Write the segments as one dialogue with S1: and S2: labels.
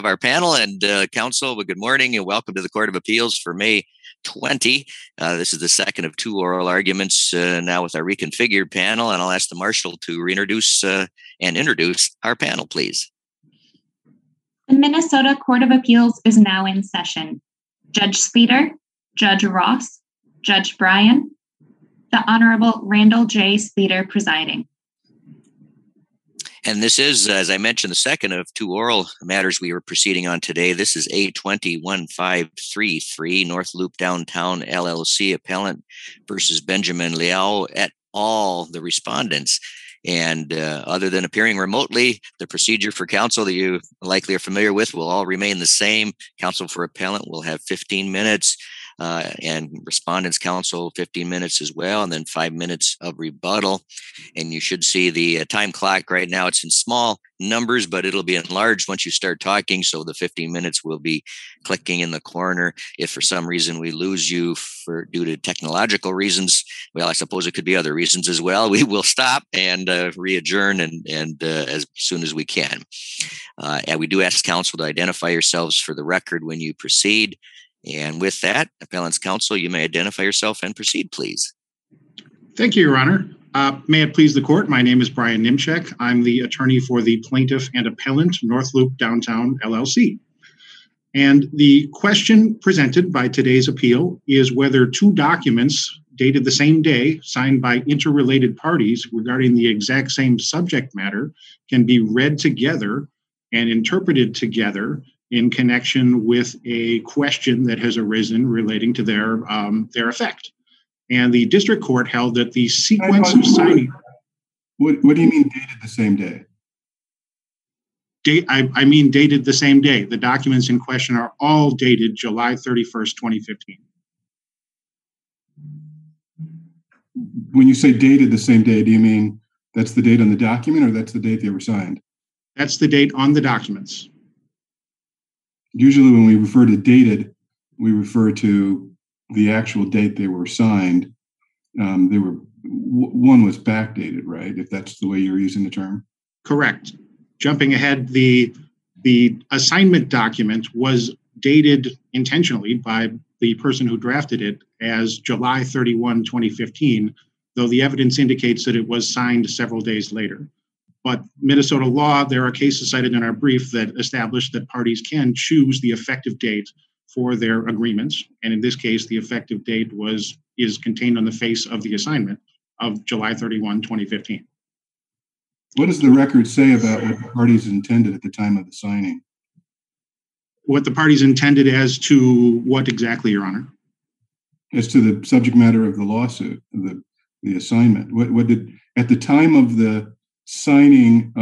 S1: our panel and council. Good morning and welcome to the Court of Appeals for May 20. This is the second of two oral arguments now with our reconfigured panel, and I'll ask the marshal to reintroduce and introduce our panel, please.
S2: The Minnesota Court of Appeals is now in session. Judge Sleeter, Judge Ross, Judge Bryan, the Honorable Randall J. Sleeter presiding.
S1: And this is, as I mentioned, the second of two oral matters we were proceeding on today. This is A20-1533, North Loop Downtown LLC appellant versus Benjamin Liao et al., the respondents. And other than appearing remotely, the procedure for counsel that you likely are familiar with will all remain the same. Counsel for appellant will have 15 minutes. And respondents counsel 15 minutes as well, and then 5 minutes of rebuttal. And you should see the time clock right now. It's in small numbers, but it'll be enlarged once you start talking. So the 15 minutes will be clicking in the corner. If for some reason we lose you due to technological reasons, well, I suppose it could be other reasons as well, we will stop and re-adjourn and as soon as we can. And we do ask counsel to identify yourselves for the record when you proceed. And with that, appellant's counsel, you may identify yourself and proceed, please.
S3: Thank you, Your Honor. May it please the court, my name is Brian Nimchek. I'm the attorney for the plaintiff and appellant, North Loop Downtown LLC. And the question presented by today's appeal is whether two documents dated the same day, signed by interrelated parties regarding the exact same subject matter, can be read together and interpreted together in connection with a question that has arisen relating to their effect. And the district court held that the sequence of signing...
S4: What do you mean dated the same day?
S3: I mean dated the same day. The documents in question are all dated July 31st, 2015.
S4: When you say dated the same day, do you mean that's the date on the document or that's the date they were signed?
S3: That's the date on the documents.
S4: Usually when we refer to dated, we refer to the actual date they were signed. One was backdated, right? If that's the way you're using the term.
S3: Correct. Jumping ahead, the assignment document was dated intentionally by the person who drafted it as July 31, 2015, though the evidence indicates that it was signed several days later. But Minnesota law, there are cases cited in our brief that establish that parties can choose the effective date for their agreements. And in this case, the effective date is contained on the face of the assignment of July 31, 2015.
S4: What does the record say about what the parties intended at the time of the signing?
S3: What the parties intended as to what exactly, Your Honor?
S4: As to the subject matter of the lawsuit, the assignment. What did, at the time of the signing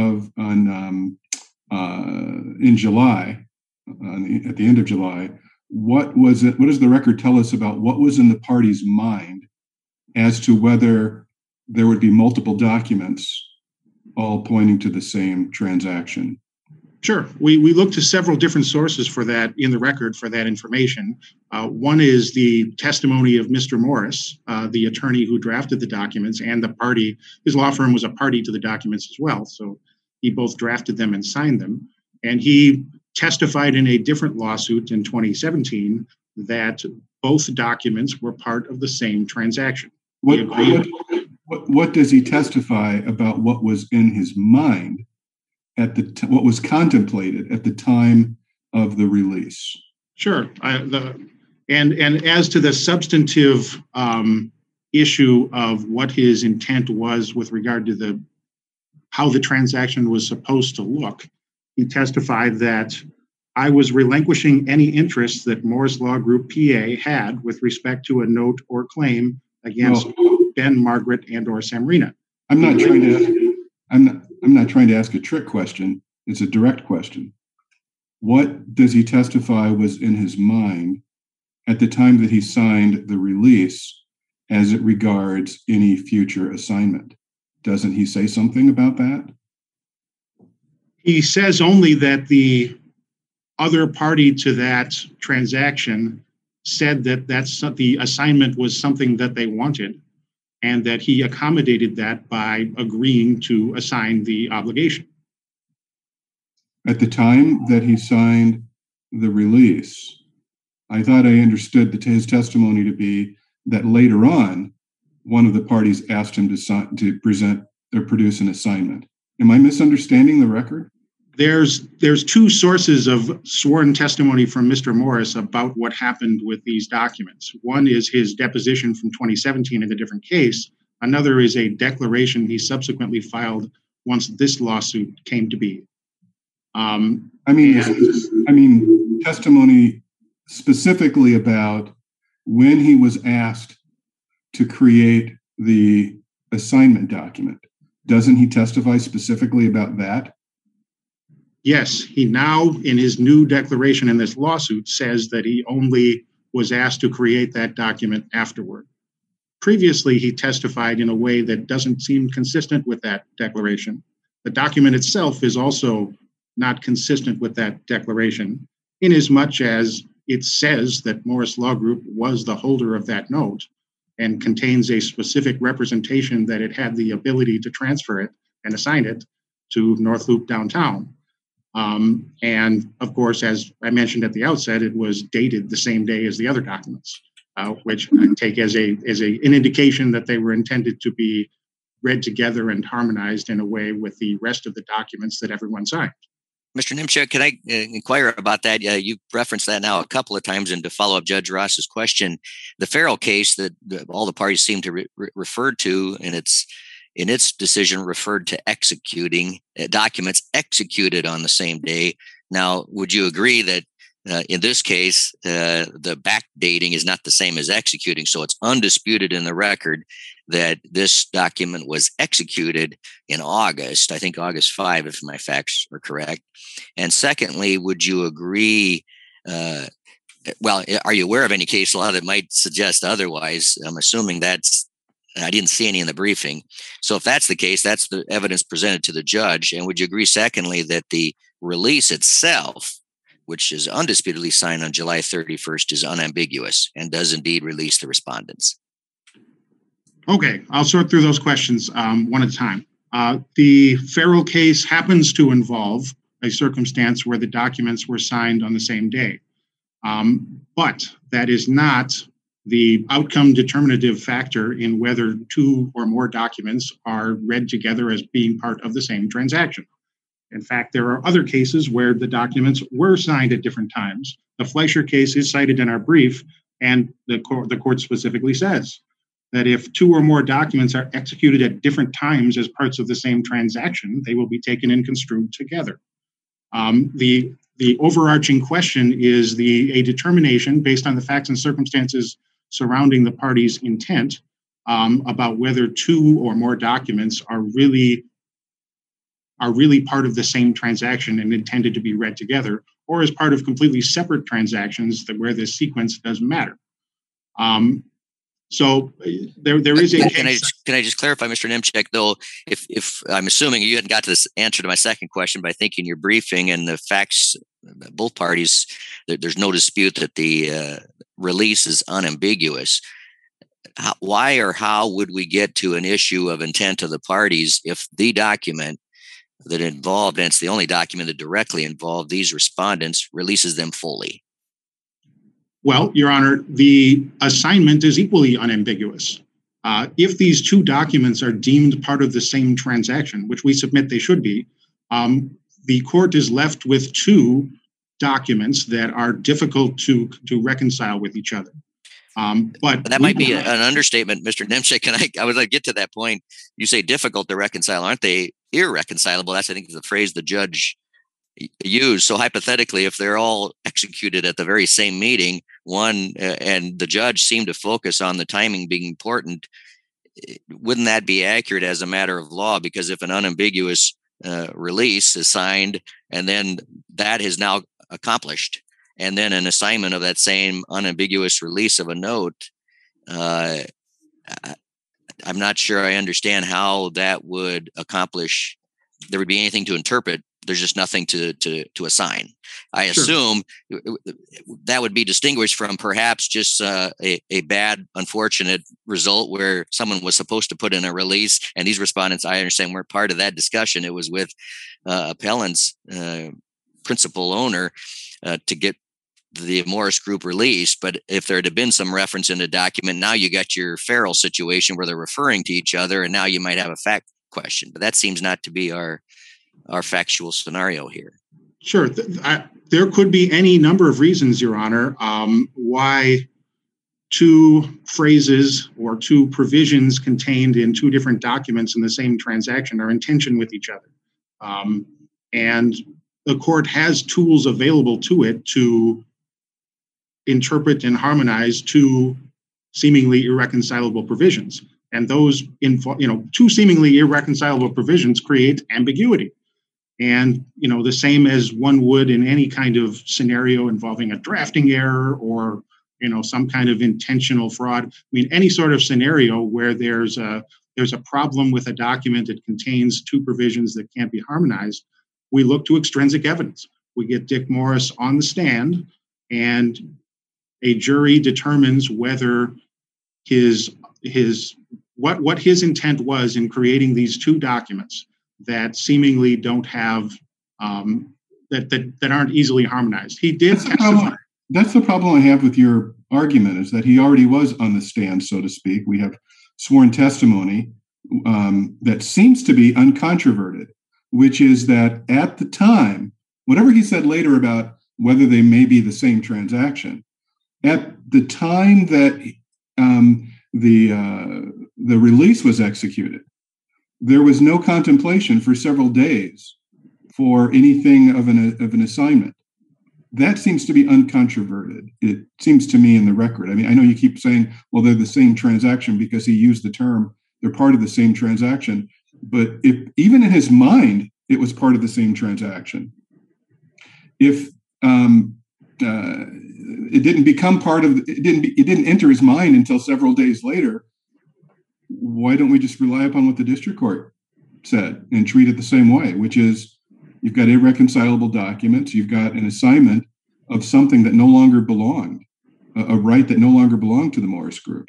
S4: in July, at the end of July, what was it? What does the record tell us about what was in the party's mind as to whether there would be multiple documents all pointing to the same transaction?
S3: Sure. We looked to several different sources for that in the record for that information. One is the testimony of Mr. Morris, the attorney who drafted the documents, and the party. His law firm was a party to the documents as well, so he both drafted them and signed them. And he testified in a different lawsuit in 2017 that both documents were part of the same transaction.
S4: What does he testify about what was in his mind at what was contemplated at the time of the release?
S3: Sure. And as to the substantive issue of what his intent was with regard to how the transaction was supposed to look, he testified that I was relinquishing any interest that Moore's Law Group PA had with respect to a note or claim against Ben, Margaret, and or Samrina.
S4: I'm not trying to ask a trick question. It's a direct question. What does he testify was in his mind at the time that he signed the release as it regards any future assignment? Doesn't he say something about that?
S3: He says only that the other party to that transaction said that the assignment was something that they wanted, and that he accommodated that by agreeing to assign the obligation.
S4: At the time that he signed the release, I thought I understood his testimony to be that later on, one of the parties asked him to present or produce an assignment. Am I misunderstanding the record?
S3: There's two sources of sworn testimony from Mr. Morris about what happened with these documents. One is his deposition from 2017 in a different case. Another is a declaration he subsequently filed once this lawsuit came to be.
S4: I mean, testimony specifically about when he was asked to create the assignment document. Doesn't he testify specifically about that?
S3: Yes, he now, in his new declaration in this lawsuit, says that he only was asked to create that document afterward. Previously, he testified in a way that doesn't seem consistent with that declaration. The document itself is also not consistent with that declaration, inasmuch as it says that Morris Law Group was the holder of that note and contains a specific representation that it had the ability to transfer it and assign it to North Loop Downtown. And of course, as I mentioned at the outset, it was dated the same day as the other documents, which I take as an indication that they were intended to be read together and harmonized in a way with the rest of the documents that everyone signed.
S1: Mr. Nimchek, can I inquire about that? You referenced that now a couple of times, and to follow up Judge Ross's question, the Farrell case that all the parties seem to refer to in its decision referred to executing documents executed on the same day. Now, would you agree that in this case, the backdating is not the same as executing? So it's undisputed in the record that this document was executed in August, I think August 5, if my facts are correct. And secondly, would you agree, are you aware of any case law that might suggest otherwise? I'm assuming I didn't see any in the briefing. So if that's the case, that's the evidence presented to the judge. And would you agree, secondly, that the release itself, which is undisputedly signed on July 31st, is unambiguous and does indeed release the respondents?
S3: Okay, I'll sort through those questions one at a time. The Farrell case happens to involve a circumstance where the documents were signed on the same day. But that is not the outcome determinative factor in whether two or more documents are read together as being part of the same transaction. In fact, there are other cases where the documents were signed at different times. The Fleischer case is cited in our brief, and the court specifically says that if two or more documents are executed at different times as parts of the same transaction, they will be taken and construed together. The overarching question is a determination based on the facts and circumstances surrounding the party's intent about whether two or more documents are really part of the same transaction and intended to be read together, or as part of completely separate transactions where this sequence doesn't matter. So there is a case.
S1: Can I just clarify, Mr. Nimchek, though, if I'm assuming you hadn't got to this answer to my second question, but I think in your briefing and the facts, both parties, there's no dispute that the release is unambiguous. Why or how would we get to an issue of intent of the parties if the document that involved, and it's the only document that directly involved these respondents, releases them fully?
S3: Well, Your Honor, the assignment is equally unambiguous. If these two documents are deemed part of the same transaction, which we submit they should be, the court is left with two documents that are difficult to reconcile with each other. But
S1: that might be an understatement, Mr. Nimchek. And I would like to get to that point. You say difficult to reconcile. Aren't they irreconcilable? That's, I think, the phrase the judge used. So hypothetically, if they're all executed at the very same meeting, and the judge seemed to focus on the timing being important, wouldn't that be accurate as a matter of law? Because if an unambiguous release is signed and then that is now accomplished, and then an assignment of that same unambiguous release of a note, I'm not sure I understand how that would accomplish. There would be anything to interpret. There's just nothing to assign. I assume that would be distinguished from perhaps just a bad, unfortunate result where someone was supposed to put in a release, and these respondents, I understand, weren't part of that discussion. It was with appellants principal owner to get the Morris Group release. But if there had been some reference in the document, now you got your Farrell situation where they're referring to each other, and now you might have a fact question. But that seems not to be our factual scenario here.
S3: Sure. There could be any number of reasons, Your Honor, why two phrases or two provisions contained in two different documents in the same transaction are in tension with each other. And the court has tools available to it to interpret and harmonize two seemingly irreconcilable provisions. And those, two seemingly irreconcilable provisions create ambiguity. And, the same as one would in any kind of scenario involving a drafting error or, some kind of intentional fraud. I mean, any sort of scenario where there's a problem with a document that contains two provisions that can't be harmonized, we look to extrinsic evidence. We get Dick Morris on the stand, and a jury determines whether what his intent was in creating these two documents that seemingly don't have that aren't easily harmonized. He did testify.
S4: That's the problem I have with your argument, is that he already was on the stand, so to speak. We have sworn testimony that seems to be uncontroverted, which is that at the time, whatever he said later about whether they may be the same transaction, at the time that the release was executed, there was no contemplation for several days for anything of an assignment. That seems to be uncontroverted. It seems to me in the record. I mean, I know you keep saying, well, they're the same transaction because he used the term, they're part of the same transaction. But if even in his mind, it was part of the same transaction. If it didn't become part of, it didn't enter his mind until several days later, why don't we just rely upon what the district court said and treat it the same way, which is you've got irreconcilable documents, you've got an assignment of something that no longer belonged, a right that no longer belonged to the Morris Group.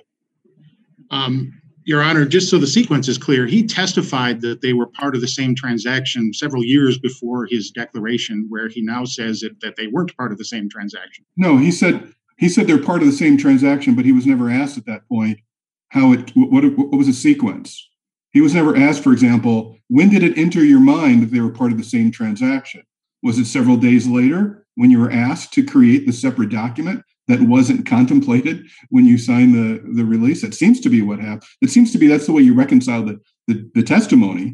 S3: Your Honor, just so the sequence is clear, he testified that they were part of the same transaction several years before his declaration, where he now says that they weren't part of the same transaction.
S4: No, he said they're part of the same transaction, but he was never asked at that point what was the sequence. He was never asked, for example, when did it enter your mind that they were part of the same transaction? Was it several days later when you were asked to create the separate document that wasn't contemplated when you signed the release? It seems to be what happened. It seems to be that's the way you reconcile the testimony.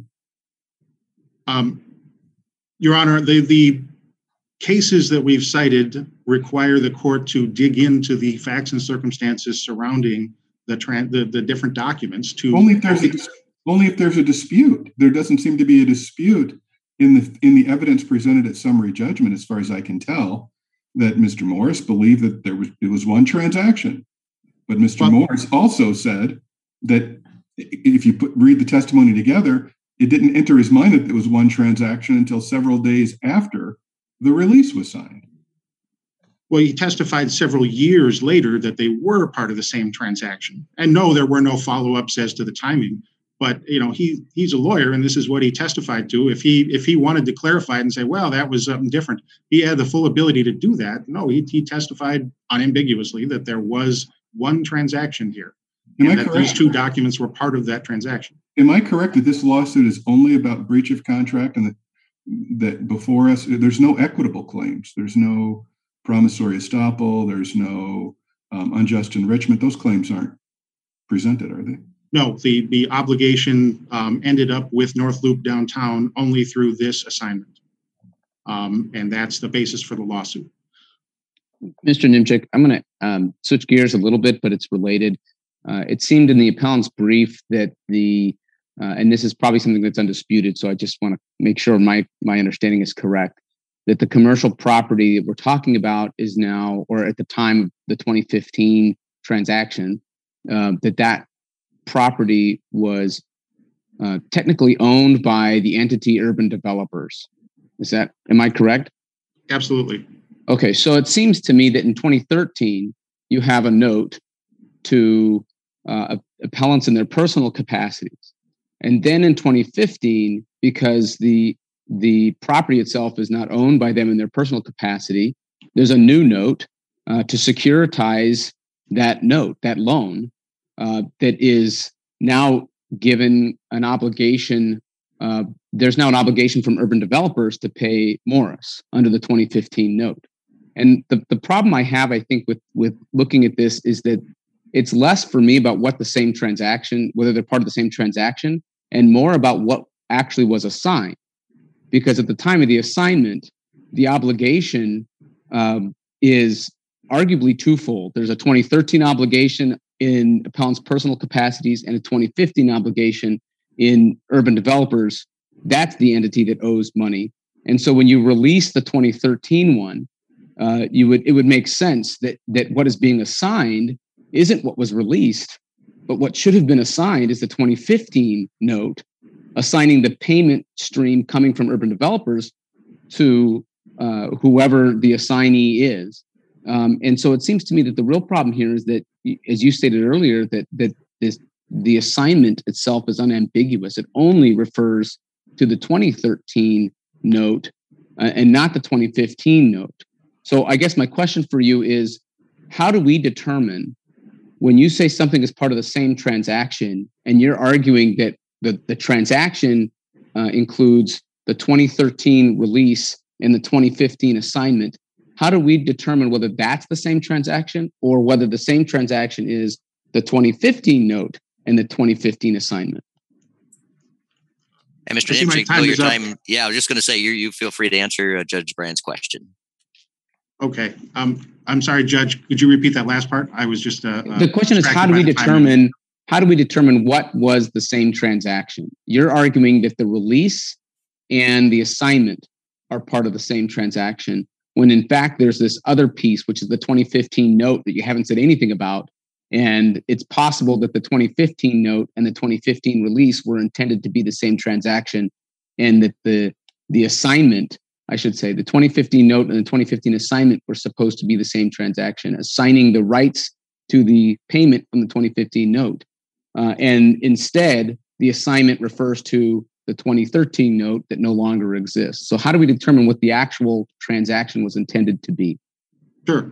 S3: Your Honor, the cases that we've cited require the court to dig into the facts and circumstances surrounding the different documents. Only
S4: if there's a dispute. There doesn't seem to be a dispute in the evidence presented at summary judgment, as far as I can tell, that Mr. Morris believed that it was one transaction. But Mr. Morris also said that if you read the testimony together, it didn't enter his mind that it was one transaction until several days after the release was signed.
S3: Well, he testified several years later that they were part of the same transaction. And no, there were no follow-ups as to the timing. But, he's a lawyer, and this is what he testified to. If he wanted to clarify it and say, well, that was something different, he had the full ability to do that. No, he testified unambiguously that there was one transaction here. And that these two documents were part of that transaction.
S4: Am I correct that this lawsuit is only about breach of contract, and that before us, there's no equitable claims? There's no promissory estoppel. There's no unjust enrichment. Those claims aren't presented, are they?
S3: No, the obligation ended up with North Loop Downtown only through this assignment. And that's the basis for the lawsuit.
S5: Mr. Nimchik, I'm going to switch gears a little bit, but it's related. It seemed in the appellant's brief that and this is probably something that's undisputed, so I just want to make sure my understanding is correct, that the commercial property that we're talking about is now, or at the time of the 2015 transaction, that property was technically owned by the entity Urban Developers. Am I correct?
S3: Absolutely.
S5: Okay, so it seems to me that in 2013, you have a note to appellants in their personal capacities. And then in 2015, because the the property itself is not owned by them in their personal capacity. There's a new note to securitize that note, that loan, that is now given an obligation. There's now an obligation from urban developers to pay Morris under the 2015 note. And the problem I have, I think, with looking at this is that it's less for me about what the same transaction, whether they're part of the same transaction, and more about what actually was assigned. Because at the time of the assignment, the obligation is arguably twofold. There's a 2013 obligation in appellant's personal capacities and a 2015 obligation in urban developers. That's the entity that owes money. And so when you release the 2013 one, it would make sense that what is being assigned isn't what was released, but what should have been assigned is the 2015 note, assigning the payment stream coming from urban developers to whoever the assignee is. And so it seems to me that the real problem here is that, as you stated earlier, that the assignment itself is unambiguous. It only refers to the 2013 note and not the 2015 note. So I guess my question for you is, how do we determine when you say something is part of the same transaction and you're arguing that the transaction includes the 2013 release and the 2015 assignment, how do we determine whether that's the same transaction or whether the same transaction is the 2015 note and the 2015 assignment?
S1: And Mr. Nimczyk, your time. Yeah, I was just going to say, you feel free to answer Judge Bryan's question.
S3: Okay. I'm sorry, Judge. Could you repeat that last part? I was just
S5: the question is, how do we determine what was the same transaction? You're arguing that the release and the assignment are part of the same transaction, when in fact there's this other piece, which is the 2015 note that you haven't said anything about. And it's possible that the 2015 note and the 2015 release were intended to be the same transaction, and that the assignment, I should say, the 2015 note and the 2015 assignment were supposed to be the same transaction, assigning the rights to the payment from the 2015 note. And instead, the assignment refers to the 2013 note that no longer exists. So how do we determine what the actual transaction was intended to be?
S3: Sure.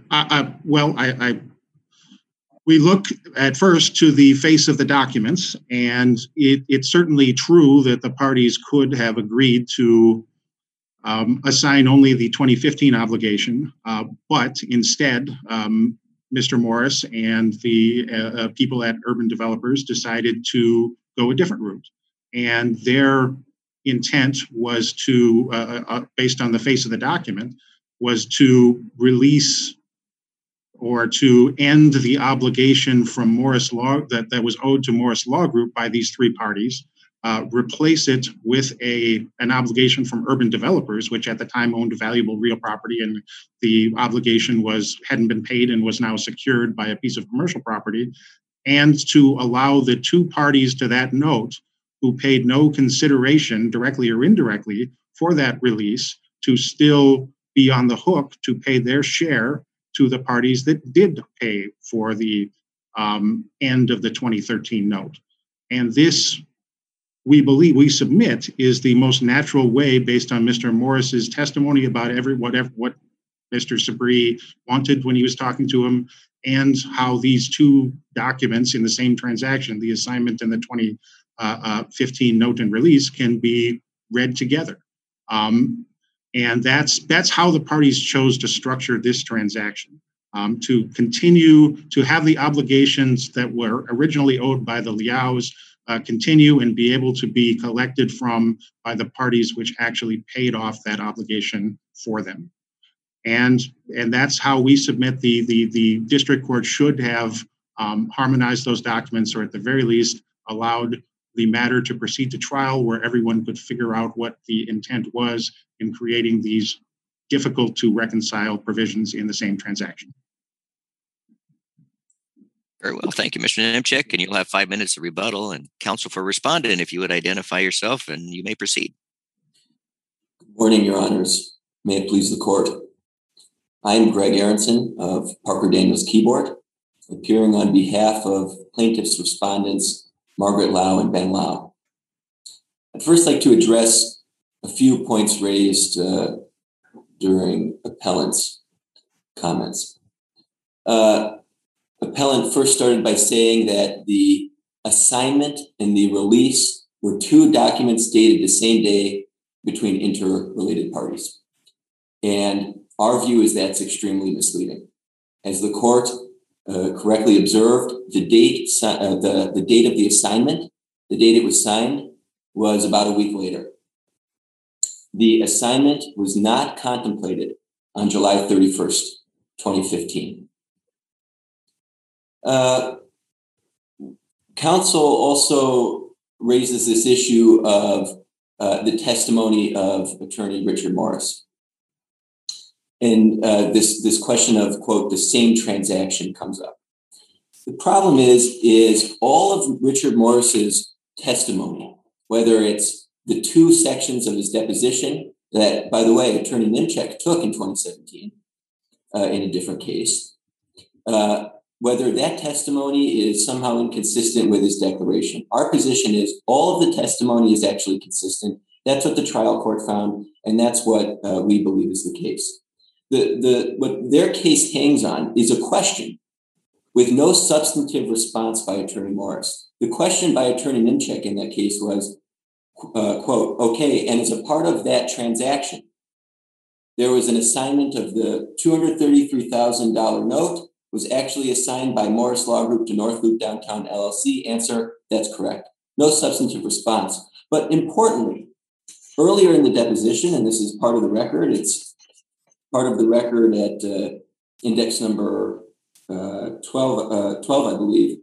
S3: We look at first to the face of the documents, and it's certainly true that the parties could have agreed to assign only the 2015 obligation, but instead, Mr. Morris and the people at Urban Developers decided to go a different route. And their intent was to, based on the face of the document, was to release or to end the obligation from Morris Law that was owed to Morris Law Group by these three parties, replace it with an obligation from Urban Developers, which at the time owned valuable real property, and the obligation hadn't been paid and was now secured by a piece of commercial property, and to allow the two parties to that note who paid no consideration, directly or indirectly, for that release to still be on the hook to pay their share to the parties that did pay for the end of the 2013 note. And this, we submit, is the most natural way, based on Mr. Morris's testimony about what Mr. Sabri wanted when he was talking to him, and how these two documents in the same transaction, the assignment and the 2015 note and release, can be read together. And that's how the parties chose to structure this transaction, to continue to have the obligations that were originally owed by the Liaos continue and be able to be collected from by the parties which actually paid off that obligation for them. And that's how we submit the district court should have harmonized those documents, or at the very least allowed the matter to proceed to trial, where everyone could figure out what the intent was in creating these difficult to reconcile provisions in the same transaction.
S1: Very well. Thank you, Mr. Nimczyk. And you'll have 5 minutes of rebuttal. And counsel for respondent, if you would identify yourself, and you may proceed.
S6: Good morning, Your Honors. May it please the court. I am Greg Aronson of Parker Daniels Keyboard, appearing on behalf of plaintiffs' respondents Margaret Lau and Ben Lau. I'd first like to address a few points raised during appellant's comments. Appellant first started by saying that the assignment and the release were two documents dated the same day between interrelated parties. And our view is that's extremely misleading. As the court correctly observed, the date of the assignment, the date it was signed, was about a week later. The assignment was not contemplated on July 31st, 2015. Counsel also raises this issue of the testimony of attorney Richard Morris. And this question of, quote, the same transaction comes up. The problem is all of Richard Morris's testimony, whether it's the two sections of his deposition that, by the way, attorney Nimchek took in 2017 in a different case, whether that testimony is somehow inconsistent with his declaration. Our position is all of the testimony is actually consistent. That's what the trial court found, and that's what we believe is the case. What their case hangs on is a question with no substantive response by attorney Morris. The question by attorney Nimchek in that case was, quote, okay, and as a part of that transaction, there was an assignment of the $233,000 note was actually assigned by Morris Law Group to North Loop Downtown LLC. Answer, that's correct. No substantive response. But importantly, earlier in the deposition, and this is part of the record, it's part of the record at index number 12, I believe.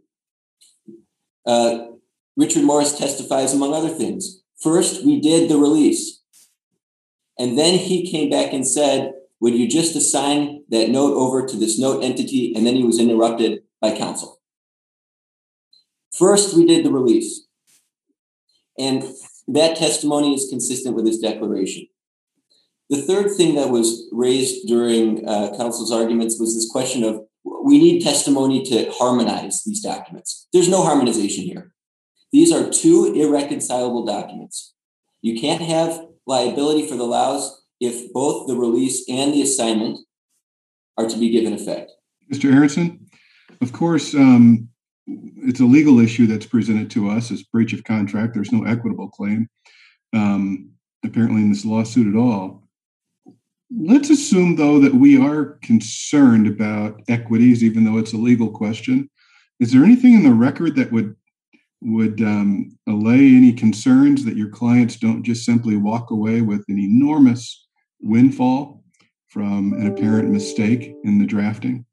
S6: Richard Morris testifies, among other things. First, we did the release. And then he came back and said, would you just assign that note over to this note entity? And then he was interrupted by counsel. First, we did the release. And that testimony is consistent with his declaration. The third thing that was raised during counsel's arguments was this question of, we need testimony to harmonize these documents. There's no harmonization here. These are two irreconcilable documents. You can't have liability for the Laos if both the release and the assignment are to be given effect.
S4: Mr. Aronson, of course, it's a legal issue that's presented to us as breach of contract. There's no equitable claim, apparently, in this lawsuit at all. Let's assume, though, that we are concerned about equities, even though it's a legal question. Is there anything in the record that would allay any concerns that your clients don't just simply walk away with an enormous windfall from an apparent mistake in the drafting?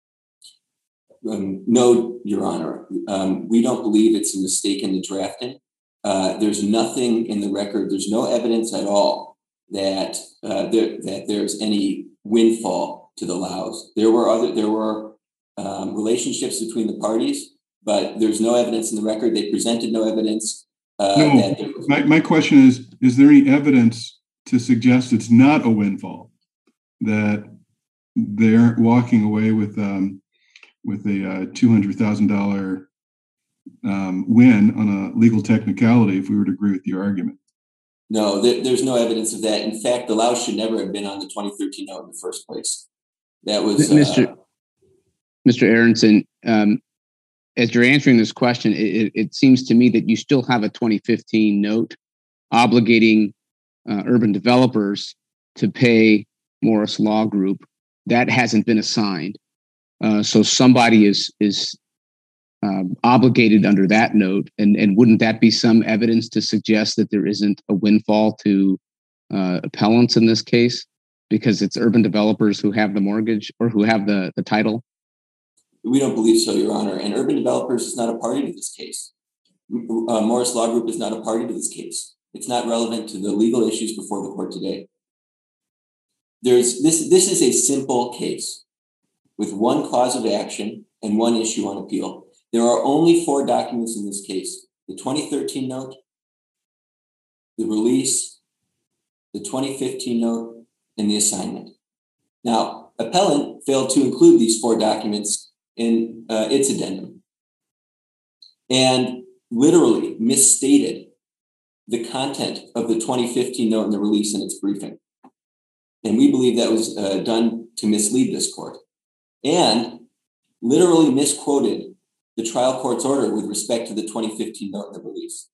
S6: No, Your Honor. We don't believe it's a mistake in the drafting. There's nothing in the record. There's no evidence at all that there's any windfall to the Laos. There were relationships between the parties, but there's no evidence in the record. They presented no evidence.
S4: My question is there any evidence to suggest it's not a windfall, that they're walking away with a $200,000 win on a legal technicality, if we were to agree with your argument?
S6: No, there's no evidence of that. In fact, the Laos should never have been on the 2013 note in the first place. That was
S5: Mr. Aronson. As you're answering this question, it seems to me that you still have a 2015 note obligating urban developers to pay Morris Law Group. That hasn't been assigned. So somebody is obligated under that note. And wouldn't that be some evidence to suggest that there isn't a windfall to appellants in this case? Because it's urban developers who have the mortgage or who have the title?
S6: We don't believe so, Your Honor. And urban developers is not a party to this case. Morris Law Group is not a party to this case. It's not relevant to the legal issues before the court today. This is a simple case with one cause of action and one issue on appeal. There are only 4 documents in this case: the 2013 note, the release, the 2015 note, and the assignment. Now, appellant failed to include these 4 documents in its addendum and literally misstated the content of the 2015 note in the release in its briefing. And we believe that was done to mislead this court, and literally misquoted the trial court's order with respect to the 2015 note in the release.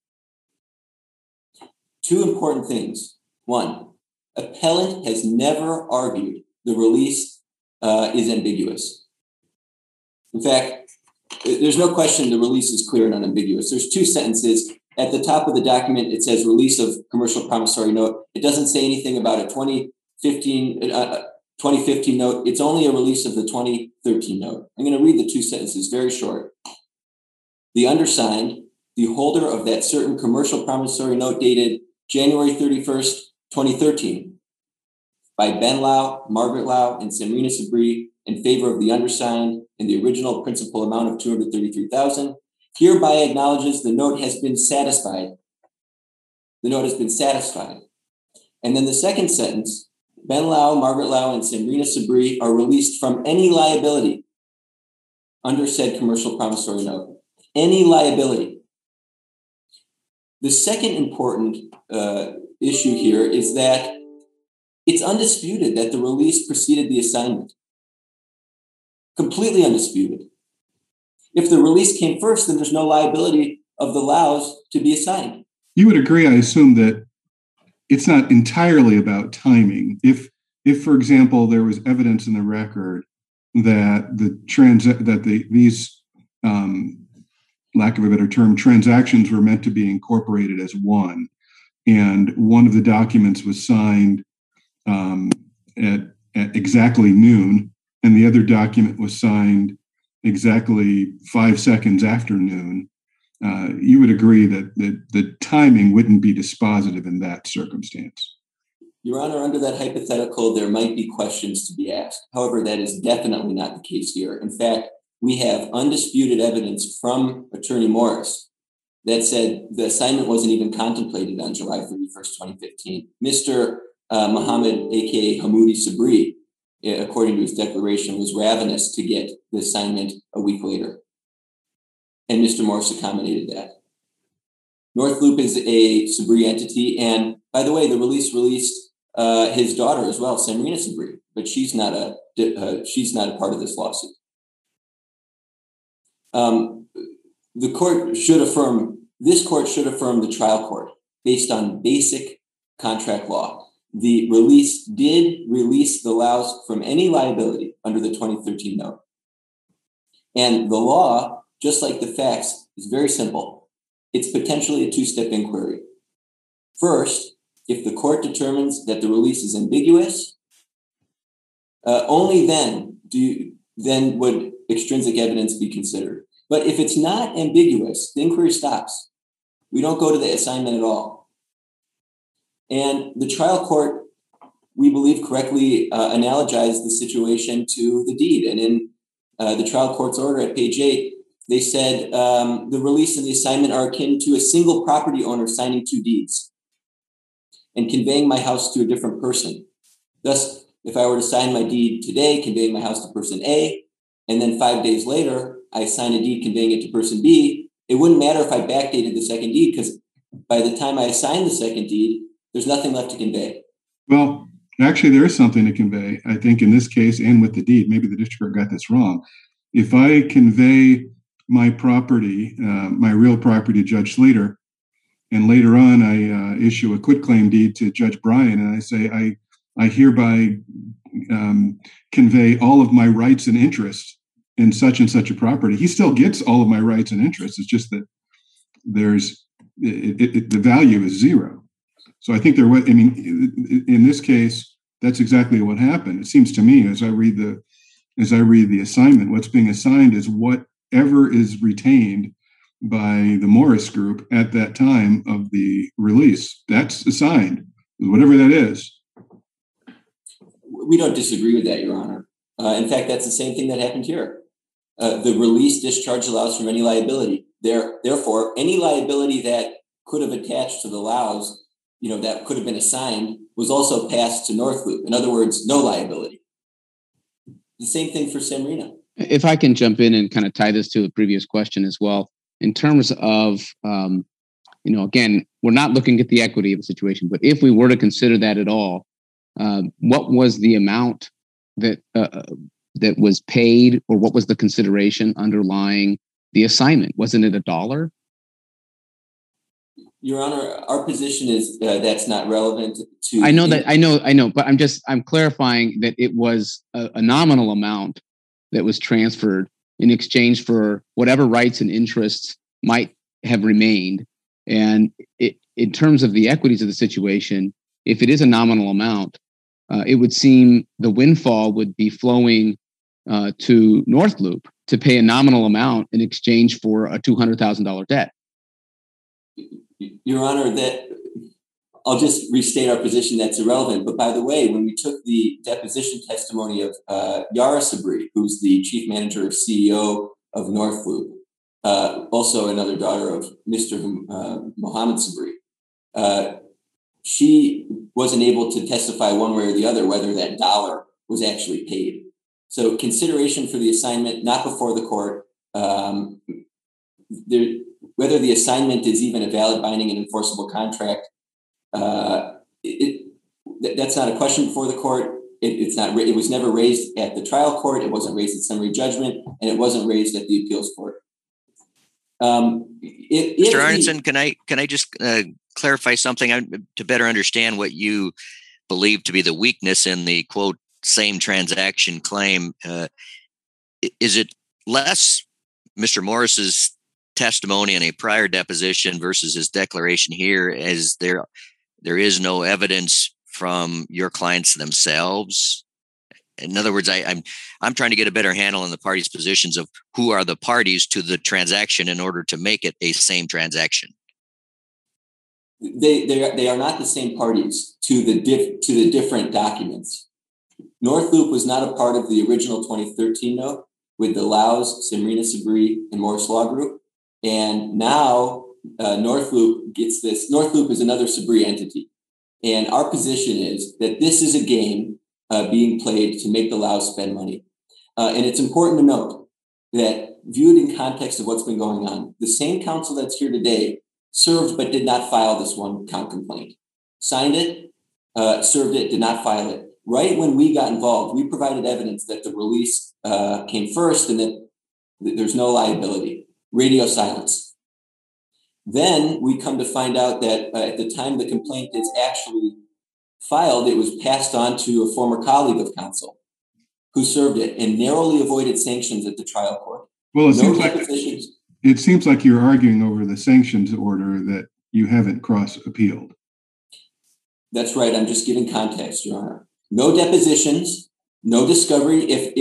S6: Two important things. One, appellant has never argued the release is ambiguous. In fact, there's no question the release is clear and unambiguous. There's two sentences. At the top of the document, it says release of commercial promissory note. It doesn't say anything about a 2015 note. It's only a release of the 2013 note. I'm going to read the two sentences, very short. The undersigned, the holder of that certain commercial promissory note dated January 31st, 2013, by Ben Lau, Margaret Lau, and Samrina Sabri in favor of the undersigned in the original principal amount of $233,000, hereby acknowledges the note has been satisfied. The note has been satisfied. And then the second sentence, Ben Lau, Margaret Lau, and Samrina Sabri are released from any liability under said commercial promissory note. Any liability. The second important issue here is that it's undisputed that the release preceded the assignment. Completely undisputed. If the release came first, then there's no liability of the Laus to be assigned.
S4: You would agree, I assume, that it's not entirely about timing. If for example, there was evidence in the record that these lack of a better term, transactions were meant to be incorporated as one, and one of the documents was signed at exactly noon, and the other document was signed exactly 5 seconds after noon, you would agree that the timing wouldn't be dispositive in that circumstance.
S6: Your Honor, under that hypothetical, there might be questions to be asked. However, that is definitely not the case here. In fact, we have undisputed evidence from Attorney Morris that said the assignment wasn't even contemplated on July 31st, 2015. Mr. Muhammad, aka Hamoudi Sabri, according to his declaration, was ravenous to get the assignment a week later. And Mr. Morris accommodated that. North Loop is a Sabri entity. And by the way, the release released his daughter as well, Samrina Sabri, but she's not a part of this lawsuit. This court should affirm the trial court based on basic contract law. The release did release the Laus from any liability under the 2013 note. And the law, just like the facts, is very simple. It's potentially a two-step inquiry. First, if the court determines that the release is ambiguous, only then would extrinsic evidence be considered. But if it's not ambiguous, the inquiry stops. We don't go to the assignment at all. And the trial court, we believe, correctly analogized the situation to the deed. And in the trial court's order at page 8, they said the release and the assignment are akin to a single property owner signing two deeds and conveying my house to a different person. Thus, if I were to sign my deed today, conveying my house to person A, and then 5 days later, I sign a deed conveying it to person B, it wouldn't matter if I backdated the second deed, because by the time I assigned the second deed, there's nothing left to convey.
S4: Well, actually, there is something to convey, I think, in this case and with the deed. Maybe the district court got this wrong. If I convey my property, my real property to Judge Sleater, and later on I issue a quitclaim deed to Judge Bryan, and I say, I hereby convey all of my rights and interests in such and such a property, he still gets all of my rights and interests. It's just that the value is zero. So I think in this case, that's exactly what happened. It seems to me, as I read the assignment, what's being assigned is whatever is retained by the Morris Group at that time of the release. That's assigned, whatever that is.
S6: We don't disagree with that, Your Honor. In fact, that's the same thing that happened here. The release discharge allows from any liability. Therefore, any liability that could have attached to the Laus, that could have been assigned, was also passed to North Loop. In other words, no liability. The same thing for Samrina.
S5: If I can jump in and kind of tie this to the previous question as well, in terms of again, we're not looking at the equity of the situation, but if we were to consider that at all, what was the amount that was paid, or what was the consideration underlying the assignment? Wasn't it $1?
S6: Your Honor, our position is that's not relevant to.
S5: I know, but I'm clarifying that it was a nominal amount that was transferred in exchange for whatever rights and interests might have remained. And in terms of the equities of the situation, if it is a nominal amount, it would seem the windfall would be flowing to North Loop to pay a nominal amount in exchange for a $200,000 debt.
S6: Your Honor, that I'll just restate our position that's irrelevant. But by the way, when we took the deposition testimony of Yara Sabri, who's the chief manager or CEO of North Loop, also another daughter of Mr. Mohammed Sabri, she wasn't able to testify one way or the other whether that dollar was actually paid. So consideration for the assignment, not before the court. Whether the assignment is even a valid, binding, and enforceable contract, that's not a question before the court. It was never raised at the trial court. It wasn't raised at summary judgment, and it wasn't raised at the appeals court.
S1: Mr. Arneson, can I just clarify something to better understand what you believe to be the weakness in the quote same transaction claim? Is it less Mr. Morris's testimony in a prior deposition versus his declaration here, as there is no evidence from your clients themselves? In other words, I'm trying to get a better handle on the parties' positions of who are the parties to the transaction in order to make it a same transaction.
S6: They are not the same parties to the different documents. North Loop was not a part of the original 2013 note with the Laus, Semrina Sabri, and Morris Law Group. And now North Loop gets this. North Loop is another Sabri entity. And our position is that this is a game being played to make the Laus spend money. And it's important to note that viewed in context of what's been going on, the same counsel that's here today served but did not file this one count complaint. Signed it, served it, did not file it. Right when we got involved, we provided evidence that the release came first and that there's no liability. Radio silence. Then we come to find out that at the time the complaint is actually filed, it was passed on to a former colleague of counsel who served it and narrowly avoided sanctions at the trial court.
S4: Well, it seems like you're arguing over the sanctions order that you haven't cross-appealed.
S6: That's right. I'm just giving context, Your Honor. No depositions, no discovery.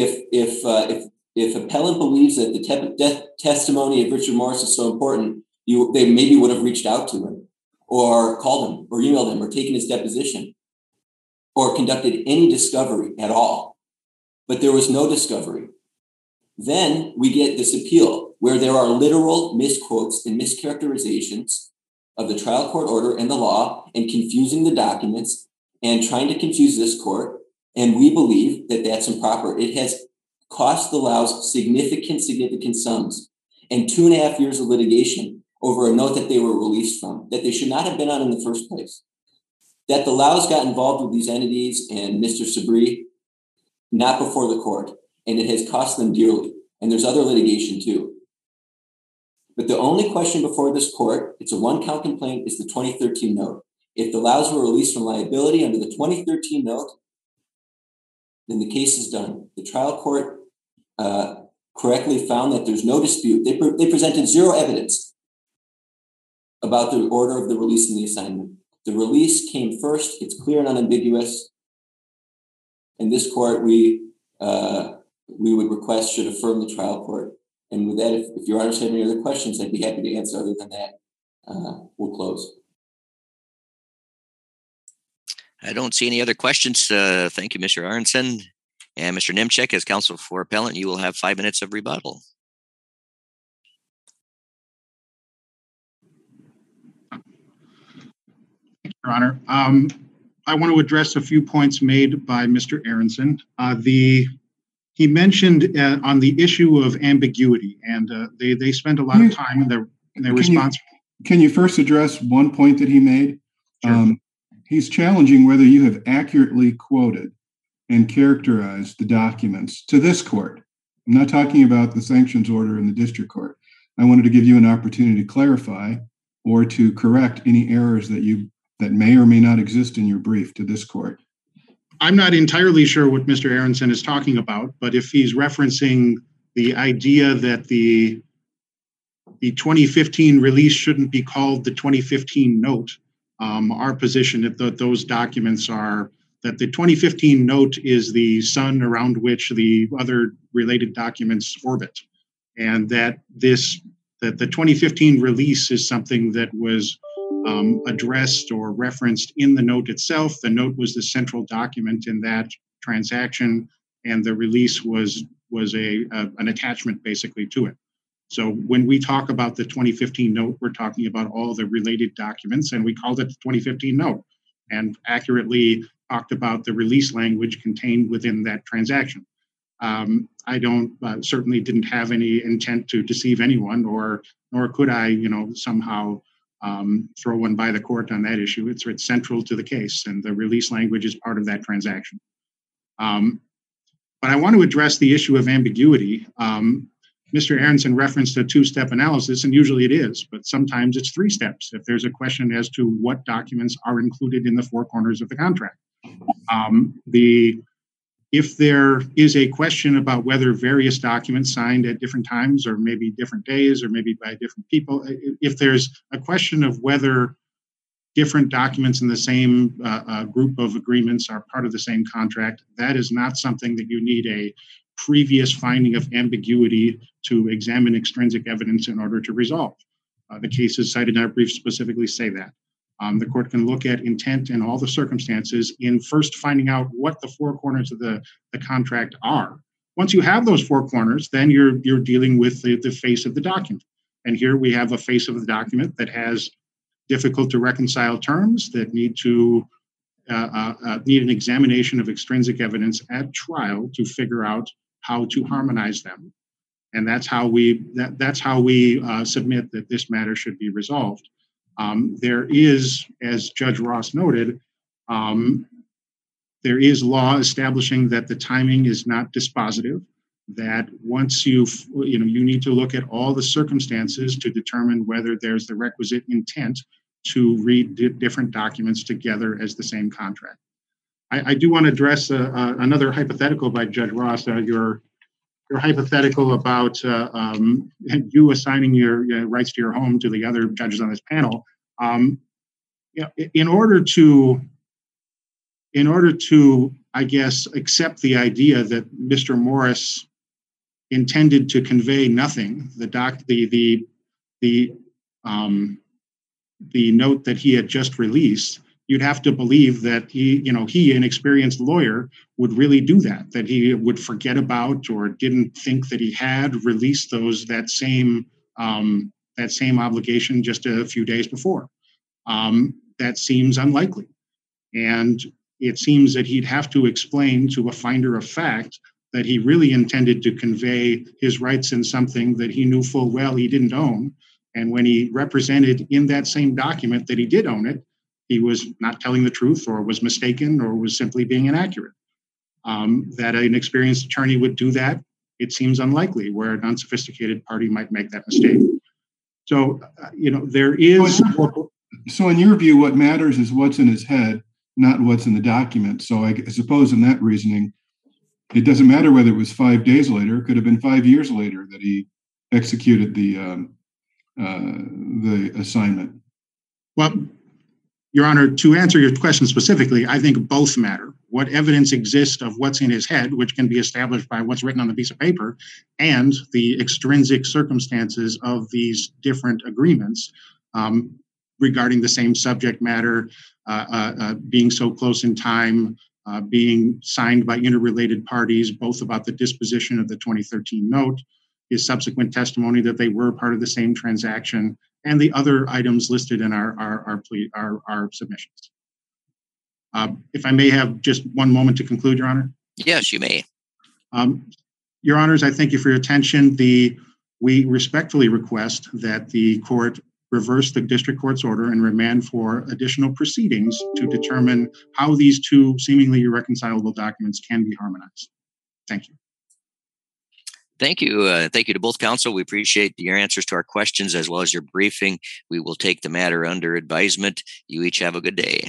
S6: If appellant believes that the testimony of Richard Morris is so important, they maybe would have reached out to him or called him or emailed him or taken his deposition or conducted any discovery at all. But there was no discovery. Then we get this appeal where there are literal misquotes and mischaracterizations of the trial court order and the law and confusing the documents and trying to confuse this court. And we believe that that's improper. It has cost the Laus significant sums and 2.5 years of litigation over a note that they were released from, that they should not have been on in the first place. That the Laus got involved with these entities and Mr. Sabri, not before the court, and it has cost them dearly. And there's other litigation too. But the only question before this court, it's a one-count complaint, is the 2013 note. If the Laus were released from liability under the 2013 note, then the case is done. The trial court correctly found that there's no dispute. They presented zero evidence about the order of the release and the assignment. The release came first. It's clear and unambiguous. And this court, we would request should affirm the trial court. And with that, if Your Honors have any other questions, I'd be happy to answer. Other than that, we'll close.
S1: I don't see any other questions. Thank you, Mr. Arneson. And Mr. Nimchek, as counsel for appellant, you will have 5 minutes of rebuttal.
S3: Your Honor, I want to address a few points made by Mr. Aronson. He mentioned on the issue of ambiguity, and they spent a lot of time in their response.
S4: can you first address one point that he made?
S3: Sure.
S4: He's challenging whether you have accurately quoted and characterized the documents to this court. I'm not talking about the sanctions order in the district court. I wanted to give you an opportunity to clarify or to correct any errors that may or may not exist in your brief to this court.
S3: I'm not entirely sure what Mr. Aronson is talking about, but if he's referencing the idea that the 2015 release shouldn't be called the 2015 note, our position that those documents are that the 2015 note is the sun around which the other related documents orbit, and that the 2015 release is something that was addressed or referenced in the note itself. The note was the central document in that transaction, and the release was an attachment basically to it. So when we talk about the 2015 note, we're talking about all the related documents, and we called it the 2015 note and accurately talked about the release language contained within that transaction. I certainly didn't have any intent to deceive anyone, nor could I, somehow throw one by the court on that issue. It's central to the case, and the release language is part of that transaction. But I want to address the issue of ambiguity. Mr. Aronson referenced a two-step analysis, and usually it is, but sometimes it's 3 steps if there's a question as to what documents are included in the 4 corners of the contract. If there is a question about whether various documents signed at different times or maybe different days or maybe by different people, if there's a question of whether different documents in the same group of agreements are part of the same contract, that is not something that you need a previous finding of ambiguity to examine extrinsic evidence in order to resolve. The cases cited in our brief specifically say that. The court can look at intent and all the circumstances in first finding out what the 4 corners of the contract are. Once you have those 4 corners, then you're dealing with the face of the document. And here we have a face of the document that has difficult to reconcile terms that need an examination of extrinsic evidence at trial to figure out how to harmonize them. And that's how we submit that this matter should be resolved. There is, as Judge Ross noted, there is law establishing that the timing is not dispositive, that once you need to look at all the circumstances to determine whether there's the requisite intent to read different documents together as the same contract. I do want to address another hypothetical by Judge Ross, your hypothetical about you assigning your rights to your home to the other judges on this panel. In order to, I guess, accept the idea that Mr. Morris intended to convey nothing, the note that he had just released, you'd have to believe that he, an experienced lawyer, would really do that he would forget about or didn't think that he had released that same obligation just a few days before. That seems unlikely. And it seems that he'd have to explain to a finder of fact that he really intended to convey his rights in something that he knew full well he didn't own. And when he represented in that same document that he did own it, he was not telling the truth or was mistaken or was simply being inaccurate. That an experienced attorney would do that, it seems unlikely, where an unsophisticated party might make that mistake. So, there is...
S4: So in your view, what matters is what's in his head, not what's in the document. So I suppose in that reasoning, it doesn't matter whether it was 5 days later, it could have been 5 years later that he executed the assignment.
S3: Well, Your Honor, to answer your question specifically, I think both matter. What evidence exists of what's in his head, which can be established by what's written on the piece of paper, and the extrinsic circumstances of these different agreements regarding the same subject matter, being so close in time, being signed by interrelated parties, both about the disposition of the 2013 note, his subsequent testimony that they were part of the same transaction, and the other items listed in our submissions. If I may have just one moment to conclude, Your Honor.
S1: Yes, you may.
S3: Your Honors, I thank you for your attention. We respectfully request that the court reverse the district court's order and remand for additional proceedings to determine how these two seemingly irreconcilable documents can be harmonized. Thank you.
S1: Thank you. Thank you to both counsel. We appreciate your answers to our questions as well as your briefing. We will take the matter under advisement. You each have a good day.